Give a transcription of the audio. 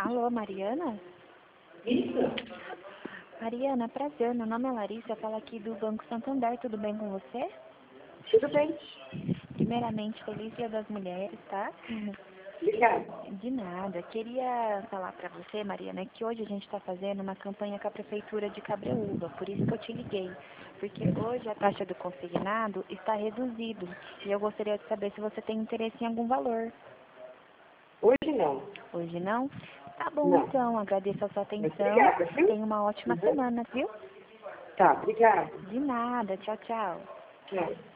Alô, Mariana? Isso? Mariana, prazer. Meu nome é Larissa. Eu falo aqui do Banco Santander. Tudo bem com você? Tudo bem. Primeiramente, feliz Dia das Mulheres, tá? Obrigada. De nada. Queria falar pra você, Mariana, que hoje a gente está fazendo uma campanha com a Prefeitura de Cabreúva. Por isso que eu te liguei. Porque hoje a taxa do consignado está reduzido. E eu gostaria de saber se você tem interesse em algum valor. Hoje não. Hoje não? Tá bom, Não. então. Agradeço a sua Mas atenção. obrigada, viu? Tenha uma ótima semana, viu? Tá, obrigada. De nada. Tchau, tchau. Tchau.